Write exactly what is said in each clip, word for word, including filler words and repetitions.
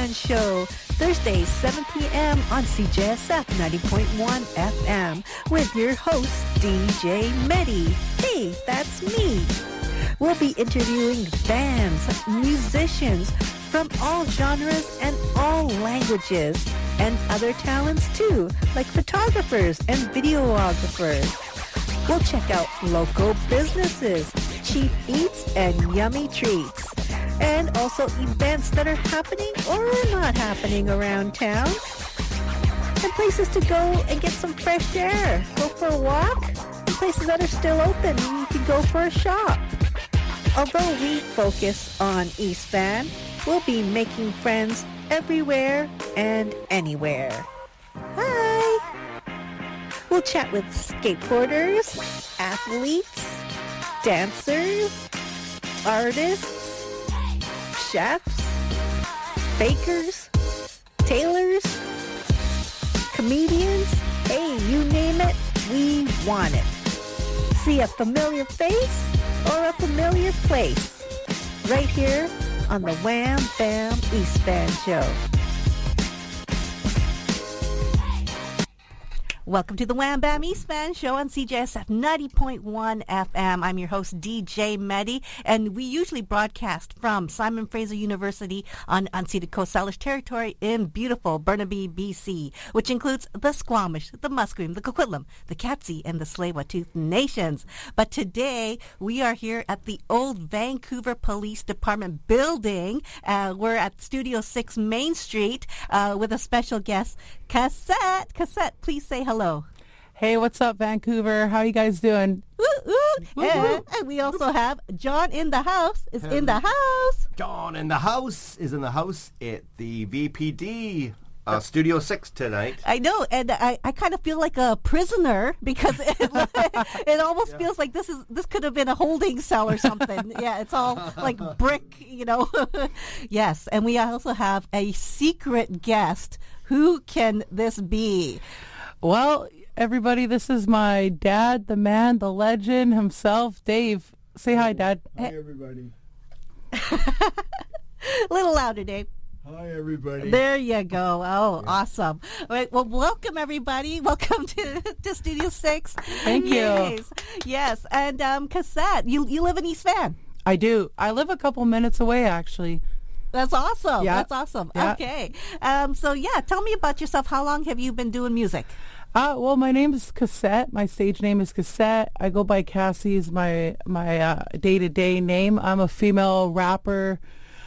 Band Show, Thursday, seven p.m. on C J S F ninety point one F M with your host, D J Medi. Hey, that's me. We'll be interviewing bands, musicians from all genres and all languages, and other talents too, like photographers and videographers. We'll check out local businesses, cheap eats, and yummy treats. And also events that are happening or not happening around town. And places to go and get some fresh air. Go for a walk. And places that are still open. You can go for a shop. Although we focus on East Van, we'll be making friends everywhere and anywhere. Hi! We'll chat with skateboarders, athletes, dancers, artists, chefs, bakers, tailors, comedians. Hey, you name it, we want it. See a familiar face or a familiar place right here on the Wham Bam East Van Show. Welcome to the Wham Bam East Van Show on C J S F ninety point one F M. I'm your host, D J Medi, and we usually broadcast from Simon Fraser University on unceded Coast Salish territory in beautiful Burnaby, B C, which includes the Squamish, the Musqueam, the Coquitlam, the Katzie, and the Tsleil-Waututh nations. But today, we are here at the old Vancouver Police Department building. Uh, we're at Studio six Main Street uh, with a special guest, Cassette. Cassette, please say hello. Hey, what's up, Vancouver? How you guys doing? Woo, woo. And, and we also have John in the house. Is in the house. John in the house is in the house at the V P D uh, Studio six tonight. I know, and I, I kind of feel like a prisoner because it, it almost yeah. feels like this is this could have been a holding cell or something. Yeah, it's all like brick, you know. Yes, and we also have a secret guest. Who can this be? Well, everybody, this is my dad, the man, the legend himself, Dave. Say hi, Dad. Hi, everybody. A little louder, Dave. Hi, everybody. There you go. Oh, yeah. Awesome. All right, well, welcome, everybody. Welcome to, to Studio six. Thank you. Yes, yes. And um, Cassette, you, you live in East Van. I do. I live a couple minutes away, actually. That's awesome. Yeah. That's awesome. Yeah. Okay. Um, so, yeah, tell me about yourself. How long have you been doing music? Uh, well, my name is Cassette. My stage name is Cassette. I go by Cassie is my, my uh, day-to-day name. I'm a female rapper,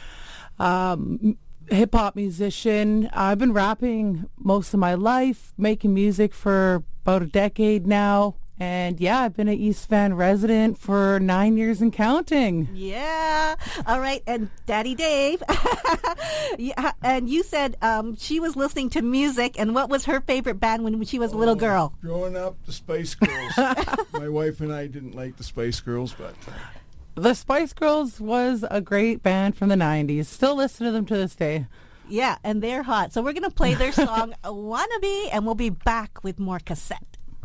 um, hip-hop musician. I've been rapping most of my life, making music for about a decade now. And, yeah, I've been an East Van resident for nine years and counting. Yeah. All right. And Daddy Dave, yeah, and you said um, she was listening to music. And what was her favorite band when she was a little Oh, girl? Growing up, the Spice Girls. My wife and I didn't like the Spice Girls, but... Uh, The Spice Girls was a great band from the nineties. Still listen to them to this day. Yeah, and they're hot. So we're going to play their song, Wannabe, and we'll be back with more Cassette.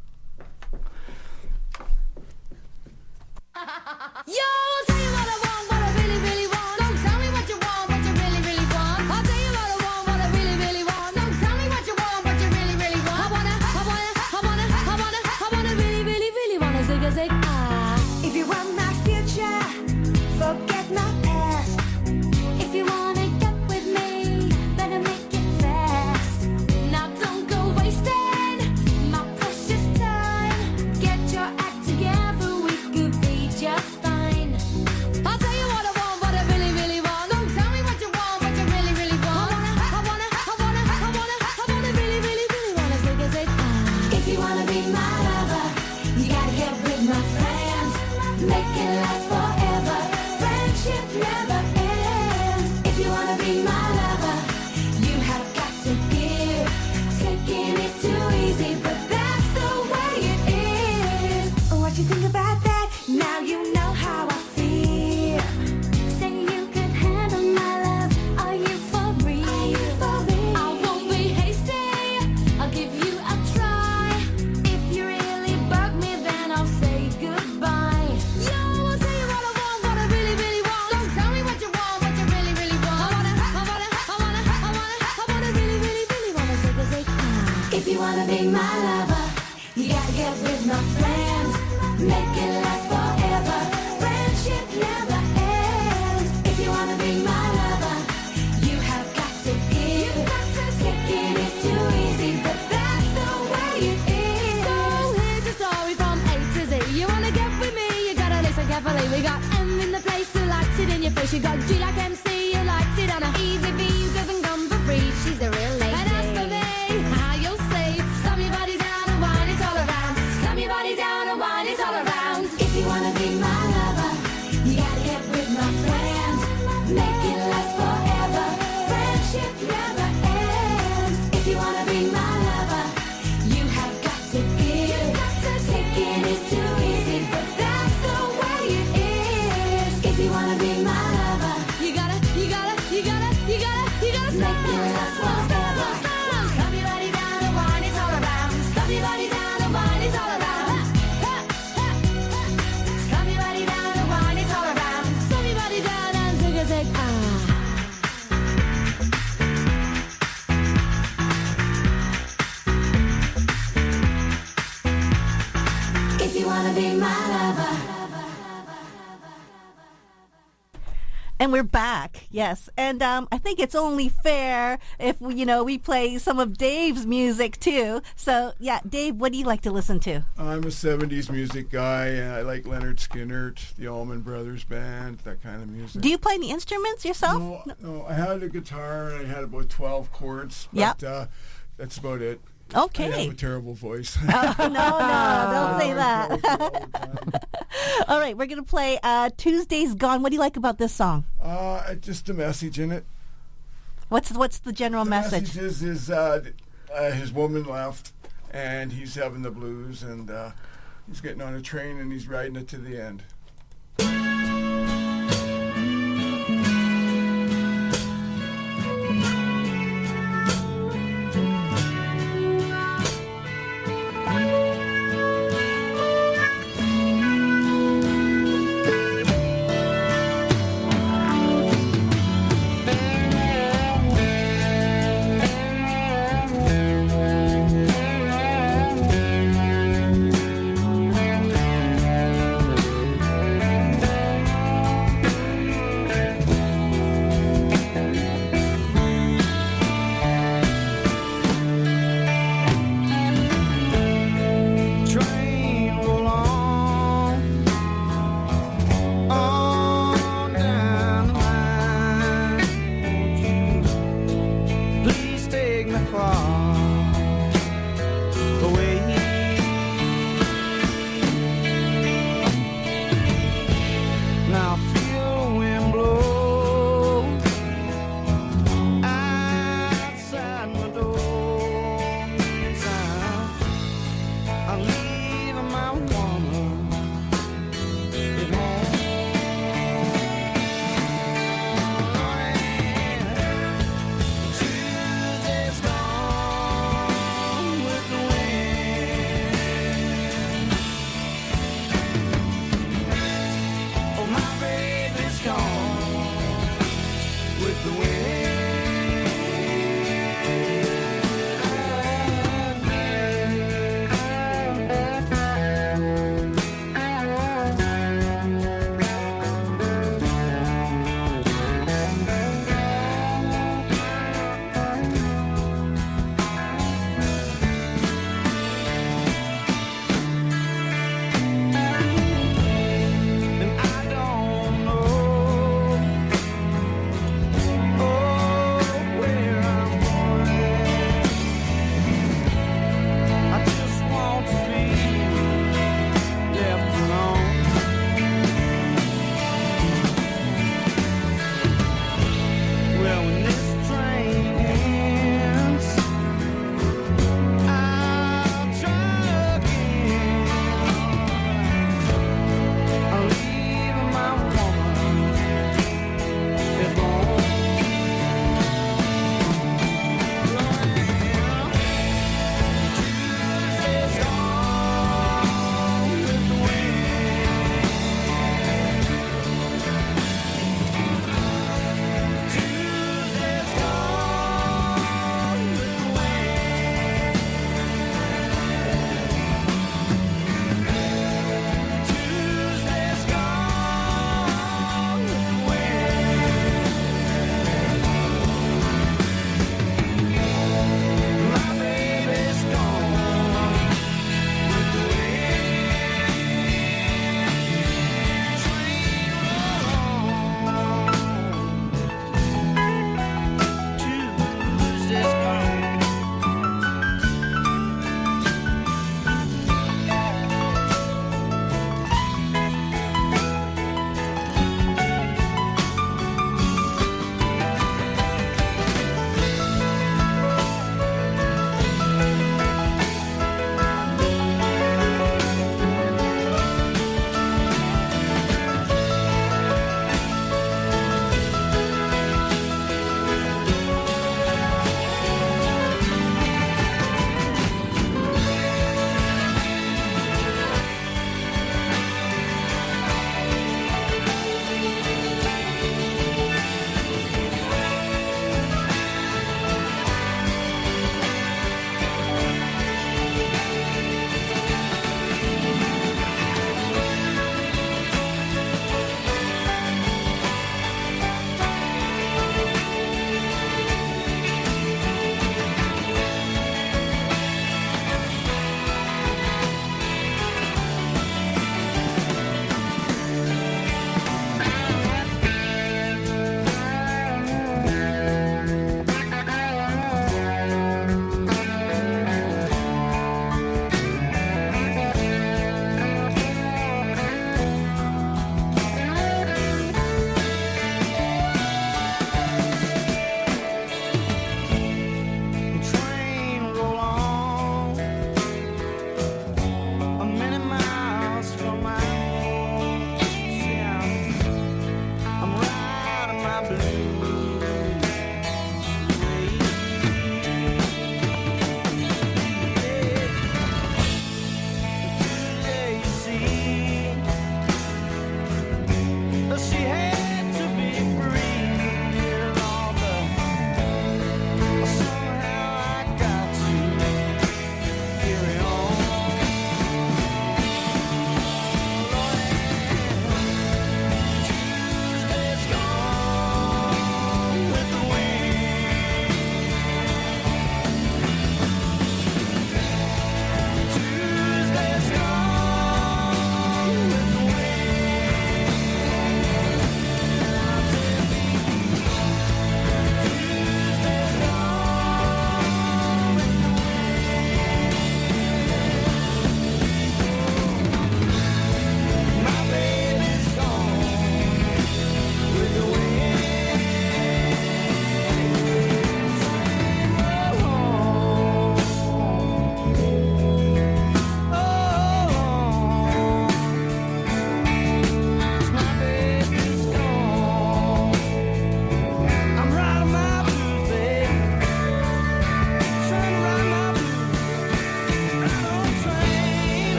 Yo, tell you what I want, what I really, really want. Don't tell me what you want, what you really, really want. I'll tell you what I want, what I really, really want. Don't tell me what you want, what you really, really want. I wanna, I wanna, I wanna, I wanna, I wanna really, really, really wanna zig a zig ah. If you want my future, forget my past. If you wanna get with me, better make it fast. Now don't go wasting my precious time. Get your act together, we could be just fine. If you wanna be my lover, you gotta get with my friends. Make it last forever. Friendship never ends. If you wanna be my lover, you have got to give. Taking is too easy, but that's the way it is. So here's the story from A to Z. You wanna get with me, you gotta listen carefully. We got M in the place who likes it in your face. You got G like M C, who likes it on a easy V, who doesn't come for free. She's a real lady. And as for me, how you'll see, slam your body down and wine it all around. Slam your body down and wine it all around. If you wanna be my lover, you gotta get with my friends. Make it last forever. Friendship never ends. If you wanna be my lover, you have got to give. Taking is too easy, but that's the way it is. If you wanna be my lover, you gotta, you gotta, you gotta, you gotta, you gotta make it last forever. Slam your body down and wine it all around. Slam your body down and wine it all around. Slam your body down and wine it all around. Slam your body down and zig a zig ah. If you wanna be my lover. And we're back, yes. And um, I think it's only fair if, we, you know, we play some of Dave's music, too. So, yeah, Dave, what do you like to listen to? I'm a seventies music guy, and I like Leonard Skinner, the Allman Brothers Band, that kind of music. Do you play any instruments yourself? No, no, I had a guitar, and I had about twelve chords, but Yep. uh, that's about it. Okay. I have a terrible voice. Oh, no, no, don't say that. All right, we're going to play uh, Tuesday's Gone. What do you like about this song? uh, just a message in it. What's what's the general The message? message is, is uh, th- uh, his woman left, and he's having the blues, and uh, he's getting on a train, and he's riding it to the end.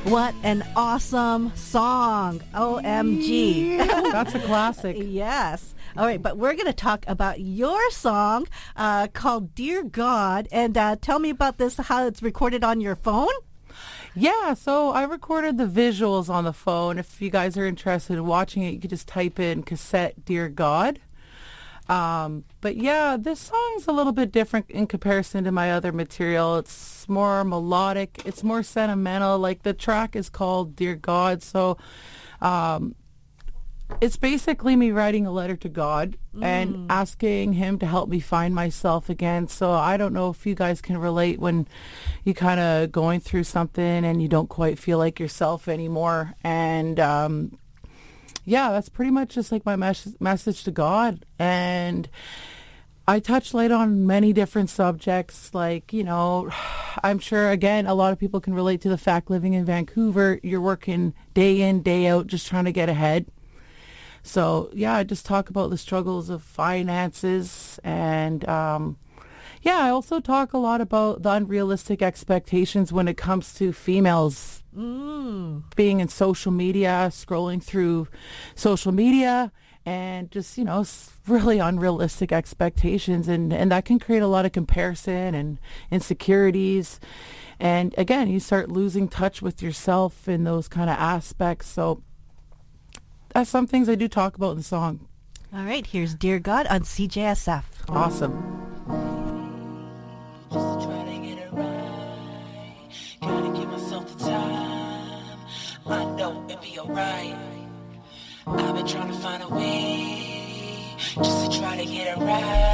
What an awesome song. O M G. That's a classic. Yes. All right, but we're going to talk about your song uh, called Dear God. And uh, tell me about this, how it's recorded on your phone. Yeah, so I recorded the visuals on the phone. If you guys are interested in watching it, you could just type in cassette Dear God. Um, but yeah, this song's a little bit different in comparison to my other material. It's more melodic. It's more sentimental. Like the track is called Dear God. So um, it's basically me writing a letter to God mm. and asking him to help me find myself again. So I don't know if you guys can relate when you kind of going through something and you don't quite feel like yourself anymore. And um yeah, that's pretty much just like my mes- message to God. And I touch light on many different subjects. Like, you know, I'm sure, again, a lot of people can relate to the fact living in Vancouver, you're working day in, day out, just trying to get ahead. So, yeah, I just talk about the struggles of finances. And, um, yeah, I also talk a lot about the unrealistic expectations when it comes to females. Mm. Being in social media, scrolling through social media, and just, you know, really unrealistic expectations. And, and that can create a lot of comparison and insecurities. And again, you start losing touch with yourself in those kind of aspects. So that's some things I do talk about in the song. All right, here's Dear God on C J S F. Awesome. Just to try to get it right, gotta give myself the time. I know it'll be alright. I've been trying to find a way, just to try to get it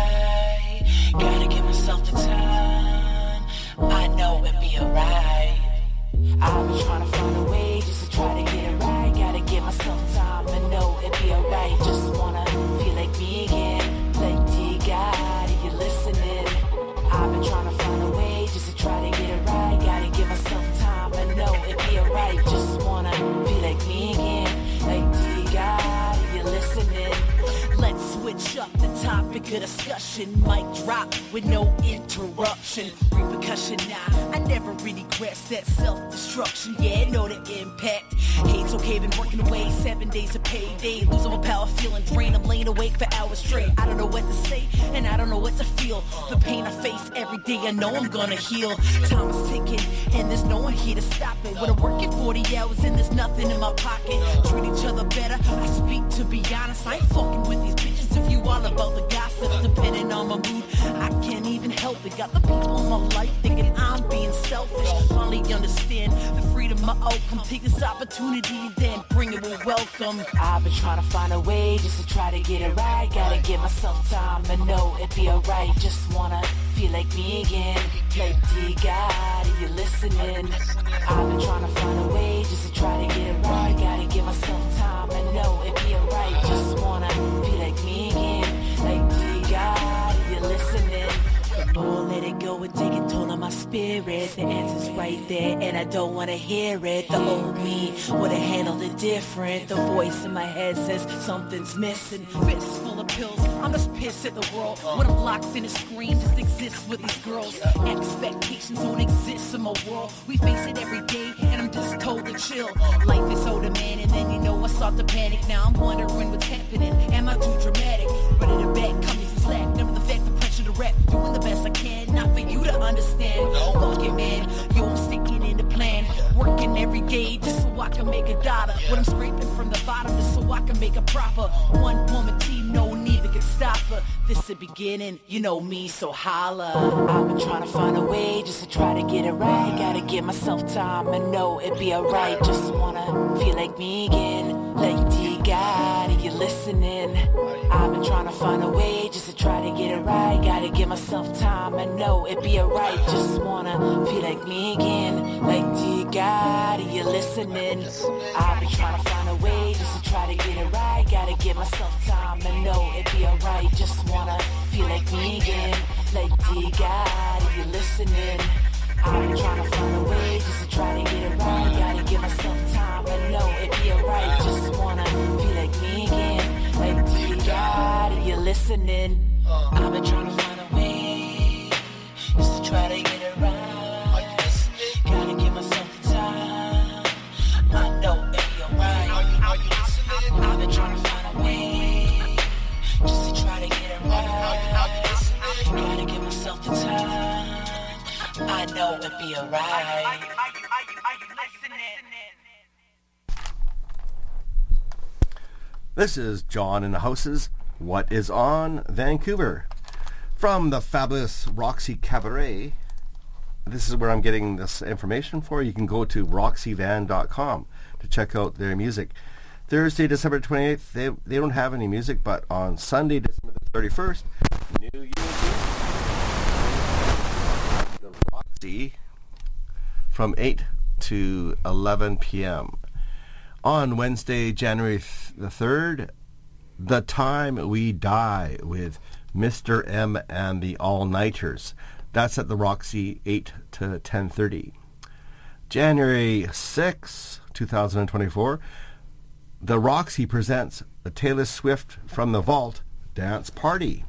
right. Gotta give myself the time. I know it'll be alright. I've been trying to find a way, just to try to get it right. Gotta give myself time. I know it'll be alright. Just wanna feel like me again. Like, dear God, are you listening? I've been trying to find a way just to try to get it right. Gotta give myself time. I know it'll be alright. Just wanna feel like me again. Like, dear God, are you listening? Let's switch up the topic of discussion. Mic drop with no interruption. Repercussion now. I never really grasped that self-destruction. Yeah, know the impact. Hate's okay, been working away seven days of payday. Losing my power, feeling drained. I'm laying awake for hours straight. I don't know what to say, and I don't know what to feel. The pain I face every day, I know I'm gonna heal. Time is ticking, and there's no one here to stop it. When I'm working forty hours and there's nothing in my pocket. Treat each other better, I speak to be honest. I ain't fucking with these bitches if you all about the gossip. Depending on my mood, I can't even help it. Got the people in my life thinking I'm being selfish. Finally understand the freedom I owe. Come take this opportunity, then bring it with welcome. I've been trying to find a way just to try to get it right. Gotta give myself time and know it'll be alright. Just wanna feel like me again. Like, dear God, are you listening? I've been trying to find a way just to try to get it right. Gotta give myself time and know it'll be alright. Just wanna feel like me again. Like, dear God, are you listening? Oh, let it go and take a toll on my spirit. The answer's right there and I don't want to hear it. The old me would have handled it different. The voice in my head says something's missing. Fists full of pills, I'm just pissed at the world. When I'm locked in a screen, just exist with these girls. Expectations don't exist in my world. We face it every day and I'm just told to chill. Life is so demanding, then you know I start to panic. Now I'm wondering what's happening. Am I too dramatic? Ready to back, cut me some slack. Never the fact, the pressure to rap. Doing the best I can, not for you to understand. Fuck it, man, yo, I'm sticking in the plan. Working every day just so I can make a dollar. What I'm scraping from the bottom just so I can make a proper one woman team, no neither can stop her. This the beginning, you know me, so holla. I've been trying to find a way just to try to get it right. Gotta give myself time and know it'll be alright. Just wanna feel like me again. Like, dear God, are you listening? I've been trying to find a way just to try to get it right. Gotta give myself time and know it'll be alright. Just wanna feel like me again. Like, dear God, are you listening? I've been trying to find a way just to try to get it right. Gotta give myself time and know it'll be alright. Just wanna feel like me again. Like, dear God, are you listening? I've been trying to find a way just to try to get it right. Gotta give myself time and know it'll be alright. Just wanna feel like me again. Like, dear God, are you listening? I've been trying to find a way just to try to get it right. Gotta give myself the time. know it'll be alright. This is John in the Houses. What is on Vancouver? From the fabulous Roxy Cabaret. This is where I'm getting this information for. You can go to roxy van dot com to check out their music. Thursday, December twenty-eighth, they, they don't have any music, but on Sunday, December thirty-first, New Year's Eve, the Roxy from eight to eleven p.m. On Wednesday, January th- the third, The Time We Die with Mister M and the All-Nighters. That's at the Roxy, eight to ten thirty. January sixth, twenty twenty-four, the Roxy presents the Taylor Swift from the Vault Dance Party.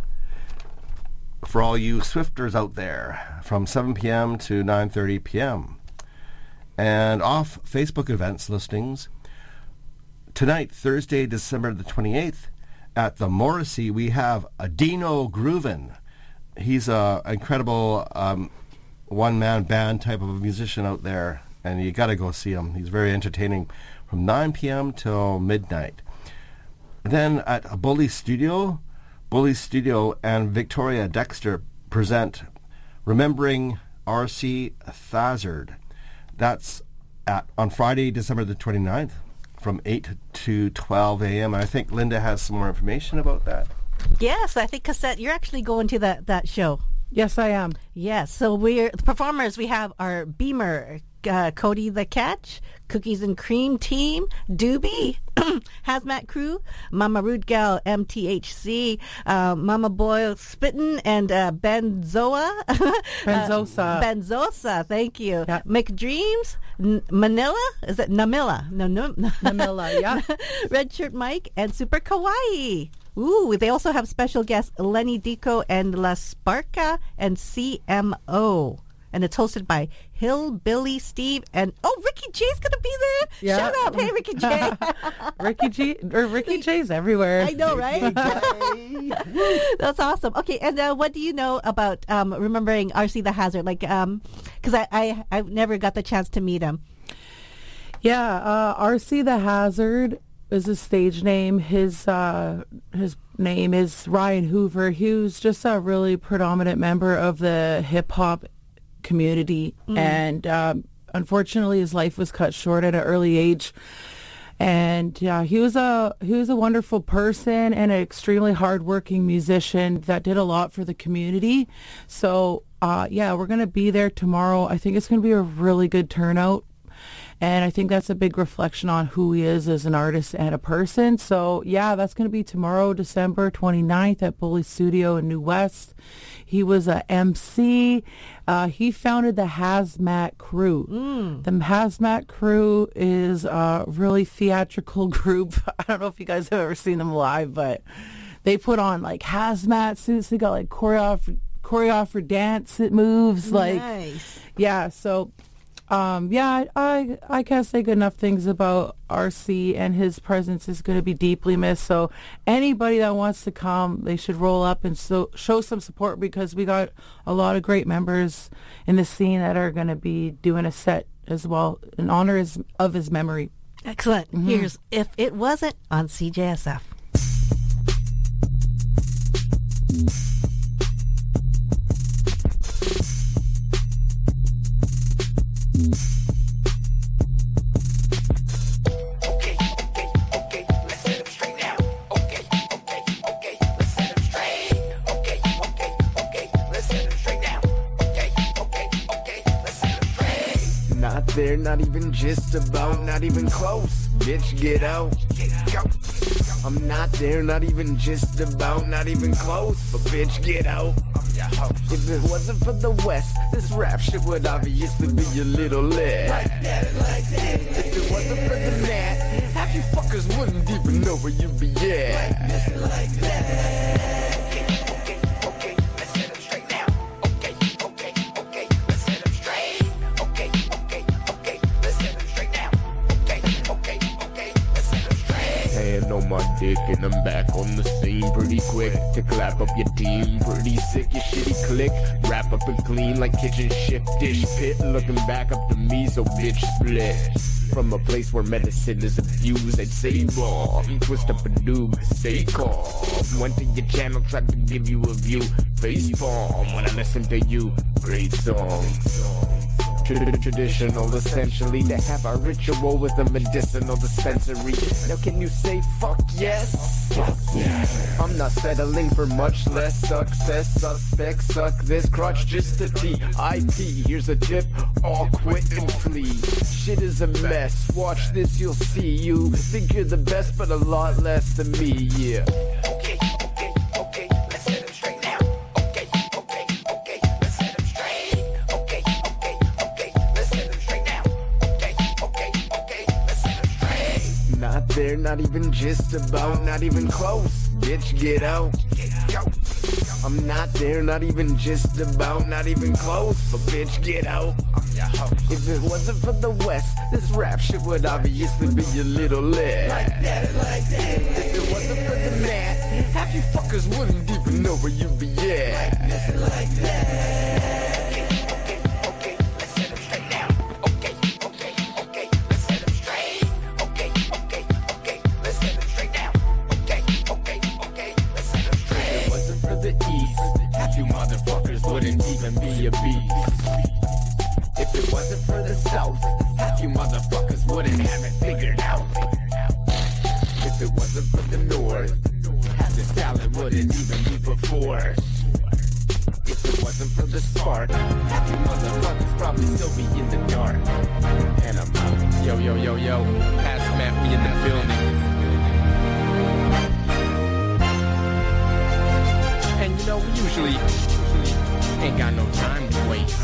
For all you Swifters out there, from seven p.m. to nine thirty p.m. And off Facebook events listings, tonight, Thursday, December the twenty-eighth, at the Morrissey, we have Adino Groovin. He's an incredible um, one-man band type of a musician out there, and you got to go see him. He's very entertaining from nine p.m. till midnight. Then at Bully Studio, Bully Studio and Victoria Dexter present Remembering R C Thazard. That's at on Friday, December the twenty-ninth, from eight to twelve a.m. I think Linda has some more information about that. Yes, I think, Cassette, you're actually going to that, that show. Yes, I am. Yes, so we're the performers. We have our Beamer, uh, Cody the Catch, Cookies and Cream Team, Doobie, Hazmat Crew, Mama Rude Gal, M T H C, uh, Mama Boyle Spittin', and uh, Benzoa. Benzosa. Uh, Benzosa, thank you. Yeah. McDreams, N- Manila, is it Namilla? No, no. Namilla, yeah. Red Shirt Mike, and Super Kawaii. Ooh, they also have special guests Lenny Dico and La Sparka and C M O. And it's hosted by Hillbilly Steve and, oh, Ricky J's going to be there. Yeah. Shout out. Hey, Ricky J. Ricky G, or Ricky J's everywhere. I know, right? That's awesome. Okay, and uh, what do you know about um, remembering R C the Hazard? Like, um, because I, I, I've never got the chance to meet him. Yeah, uh, R C the Hazard is his stage name. His uh, his name is Ryan Hoover. He was just a really predominant member of the hip-hop community, mm. and um, unfortunately his life was cut short at an early age. And yeah, he was a he was a wonderful person and an extremely hardworking musician that did a lot for the community. So uh, yeah, we're gonna be there tomorrow. I think it's gonna be a really good turnout. And I think that's a big reflection on who he is as an artist and a person. So, yeah, that's going to be tomorrow, December twenty-ninth at Bully Studio in New West. He was a M C. Uh, he founded the Hazmat Crew. Mm. The Hazmat Crew is a really theatrical group. I don't know if you guys have ever seen them live, but they put on, like, hazmat suits. They got, like, choreographed, choreographed dance moves. Like, nice. Yeah, so... Um, yeah, I I can't say good enough things about R C, and his presence is going to be deeply missed. So anybody that wants to come, they should roll up and so show some support, because we got a lot of great members in the scene that are going to be doing a set as well in honor his, of his memory. Excellent. Mm-hmm. Here's If It Wasn't on C J S F. They're not even just about, not even close. Bitch, get out. Go. I'm not there, not even just about, not even close. But bitch, get out. If it wasn't for the West, this rap shit would obviously be a little less. Like that, like that. If it wasn't for the Nat, half you fuckers wouldn't even know where you be at. Like this, like that. hand on my dick, and I'm back on the scene pretty quick to clap up your team. Pretty sick, your shitty click. Wrap up and clean like kitchen shift dish pit. Looking back up to me, so bitch split. From a place where medicine is abused, I'd say bomb. Twist up a noob, stay calm. Went to your channel, tried to give you a view. Face palm when I listen to you. Great songs. Traditional, essentially, to have a ritual with a medicinal dispensary. Now can you say fuck yes? Fuck yes. I'm not settling for much less success. Suspect, suck this crotch just a T I P. Here's a tip, all quit and flee. Shit is a mess, watch this, you'll see. You think you're the best, but a lot less than me, yeah. Okay, okay, okay, let's set him straight now. Okay, okay, okay, let's set him straight. Okay, okay, okay, let's set him straight now. Okay, okay, okay, let's set him straight. Not there, not even just about, not even close. Bitch, get out. Go. I'm not there, not even just about, not even close. But bitch, get out. If it wasn't for the West, this rap shit would obviously be a little less. Like that, like that. If it wasn't for the math, half you fuckers wouldn't even know where you'd be at. Like this, like that. Okay, okay, okay, let's set him straight now. Okay, okay, okay, let's set him straight. Okay, okay, okay, let's set him straight now. Okay, okay, okay, let's set him straight. If it wasn't for the East, half you motherfuckers wouldn't even be a beast. If it wasn't for the South, half you motherfuckers wouldn't have it figured out. If it wasn't for the North, half this talent wouldn't even be before. If it wasn't for the spark, half you motherfuckers probably still be in the dark. And I'm out. Yo, yo, yo, yo, past Matt, we in the building. And you know, we usually ain't got no time to waste.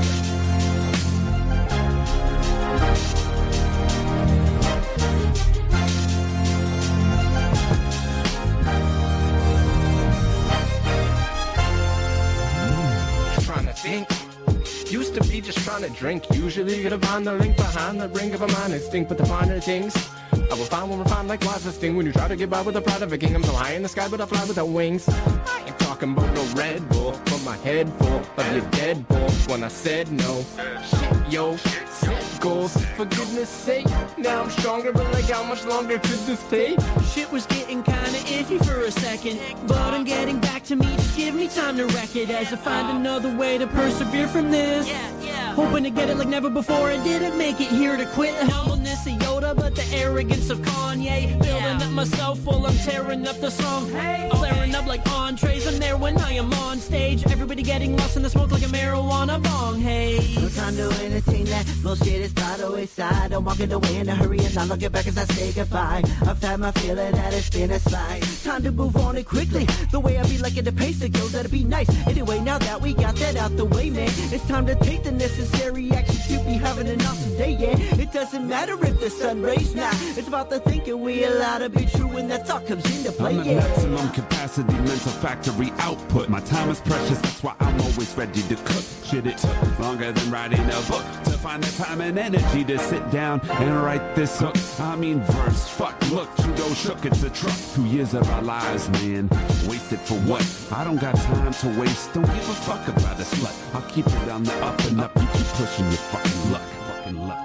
Trying to think. Used to be just trying to drink. Usually could have found the link behind the brink of a mind instinct. But the finer things I will find when we're fine like wisest thing. When you try to get by with the pride of a king, I'm so high in the sky, but I fly without wings. I ain't talking about no Red Bull, but my head full of your dead bull. When I said no, shit, yo, set goals. For goodness sake, now I'm stronger, but like how much longer could this take? Shit was getting kinda iffy for a second, but I'm getting back to me. Just give me time to wreck it as I find another way to persevere from this. Yeah, yeah. Hoping to get it like never before. I didn't make it here to quit. The humbleness of Yoda, but the arrogance of Kanye. Building up myself while I'm tearing up the song. Flaring up like entrees. I'm there when I am on stage. Everybody getting lost in the smoke like a marijuana bong. Hey, no time to entertain that bullshit. Is by the wayside. I'm walking away in a hurry and not looking back as I say goodbye. I've had my feeling that it's been a slide. Time to move on and quickly. The way I be liking the pace to go, that'd be nice. Anyway, now that we got that out the way, man, it's time to take the necessary action to be having an awesome day, yeah. It doesn't matter if the sun rays now. It's about the thinking we allow to be true when that thought comes into play, I'm at yeah. maximum capacity, mental factory output. My time is precious, that's why I'm always ready to cook. Shit, it took longer than writing a book to find the time and energy to sit down and write this hook. I mean verse, fuck, look, Trudeau shook, it's a truck. Two years of our lives, man, wasted for what? I don't got time to waste, don't give a fuck about a slut. I'll keep it on the up and up, you keep pushing your fucking luck, fucking luck.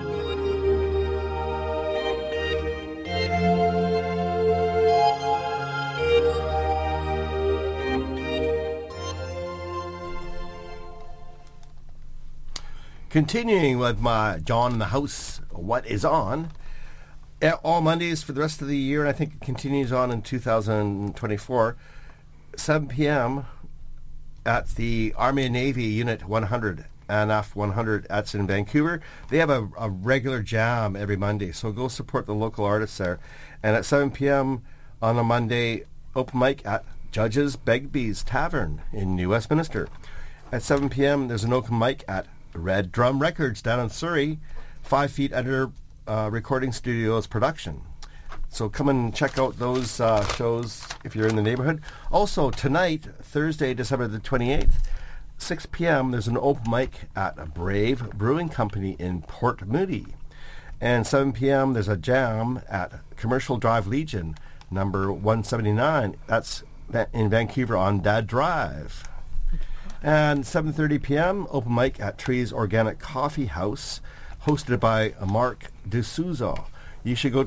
Continuing with my John in the House, What Is On? All Mondays for the rest of the year, and I think it continues on in two thousand twenty-four, seven p.m. at the Army and Navy Unit one hundred, A N A F one hundred, that's in Vancouver. They have a, a regular jam every Monday, so go support the local artists there. And at seven p.m. on a Monday, open mic at Judge's Begbie's Tavern in New Westminster. At seven p.m. there's an open mic at Red Drum Records down in Surrey, Five Feet Under uh, Recording Studios production. So come and check out those uh, shows if you're in the neighborhood. Also tonight, Thursday, December the twenty-eighth, six p.m. there's an open mic at Brave Brewing Company in Port Moody. And seven p.m. there's a jam at Commercial Drive Legion, number one seventy-nine. That's in Vancouver on Dad Drive. And seven thirty p.m. open mic at Trees Organic Coffee House, hosted by Mark D'Souza. You should go